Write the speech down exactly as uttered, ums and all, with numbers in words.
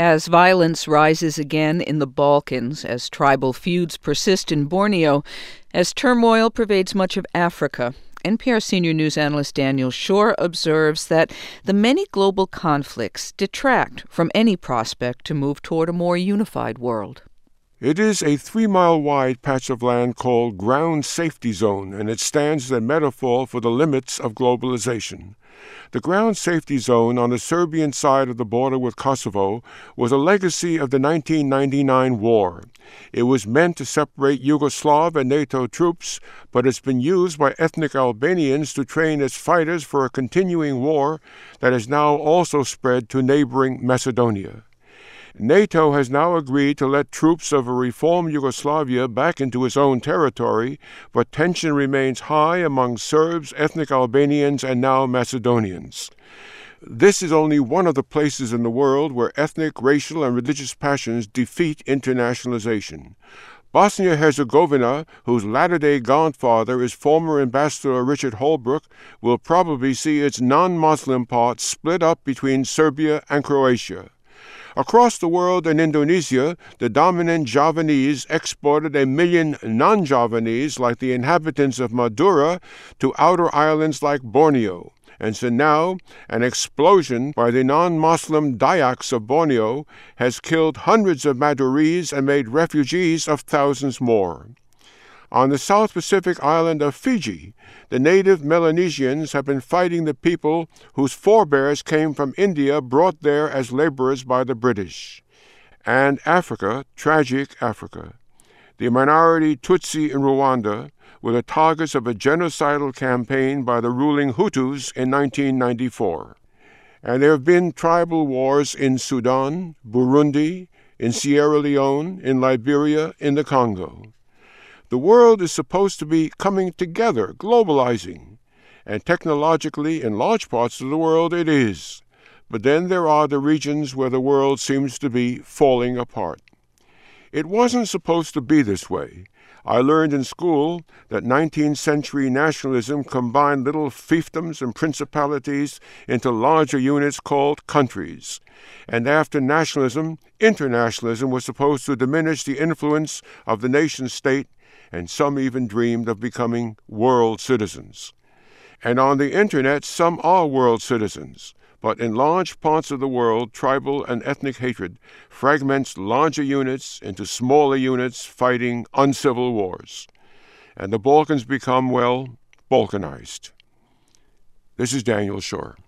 As violence rises again in the Balkans, as tribal feuds persist in Borneo, as turmoil pervades much of Africa, N P R senior news analyst Daniel Schorr observes that the many global conflicts detract from any prospect to move toward a more unified world. It is a three-mile-wide patch of land called Ground Safety Zone, and it stands as a metaphor for the limits of globalization. The Ground Safety Zone on the Serbian side of the border with Kosovo was a legacy of the nineteen ninety-nine war. It was meant to separate Yugoslav and NATO troops, but it's been used by ethnic Albanians to train as fighters for a continuing war that has now also spread to neighboring Macedonia. NATO has now agreed to let troops of a reformed Yugoslavia back into its own territory, but tension remains high among Serbs, ethnic Albanians, and now Macedonians. This is only one of the places in the world where ethnic, racial, and religious passions defeat internationalization. Bosnia-Herzegovina, whose latter-day godfather is former Ambassador Richard Holbrooke, will probably see its non-Muslim part split up between Serbia and Croatia. Across the world in Indonesia, the dominant Javanese exported a million non-Javanese, like the inhabitants of Madura, to outer islands like Borneo. And so now, an explosion by the non-Muslim Dayaks of Borneo has killed hundreds of Madurese and made refugees of thousands more. On the South Pacific island of Fiji, the native Melanesians have been fighting the people whose forebears came from India, brought there as laborers by the British. And Africa, tragic Africa. The minority Tutsi in Rwanda were the targets of a genocidal campaign by the ruling Hutus in nineteen ninety-four. And there have been tribal wars in Sudan, Burundi, in Sierra Leone, in Liberia, in the Congo. The world is supposed to be coming together, globalizing, and technologically, in large parts of the world, it is. But then there are the regions where the world seems to be falling apart. It wasn't supposed to be this way. I learned in school that nineteenth century nationalism combined little fiefdoms and principalities into larger units called countries. And after nationalism, internationalism was supposed to diminish the influence of the nation-state, and some even dreamed of becoming world citizens. And on the internet, some are world citizens. But in large parts of the world, tribal and ethnic hatred fragments larger units into smaller units fighting uncivil wars. And the Balkans become, well, balkanized. This is Daniel Schorr.